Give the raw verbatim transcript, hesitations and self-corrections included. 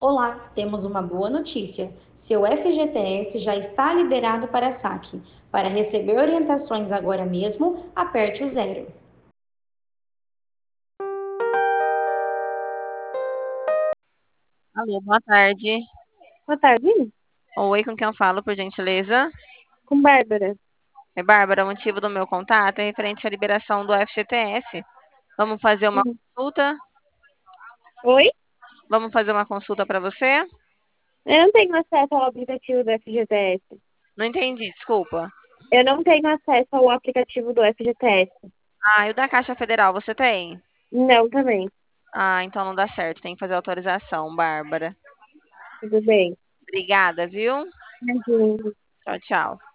Olá, temos uma boa notícia. Seu F G T S já está liberado para saque. Para receber orientações agora mesmo, aperte o zero. Alô, boa tarde. Boa tarde, Oi, com quem eu falo, por gentileza? com Bárbara. É Bárbara, o motivo do meu contato é referente à liberação do F G T S. Vamos fazer uma Uhum. consulta? Oi? Vamos fazer uma consulta para você? Eu não tenho acesso ao aplicativo do F G T S. Não entendi, desculpa. Eu não tenho acesso ao aplicativo do F G T S. Ah, e o da Caixa Federal, você tem? Não, também. Ah, então não dá certo, tem que fazer autorização, Bárbara. Tudo bem. Obrigada, viu? Imagina. Tchau, tchau.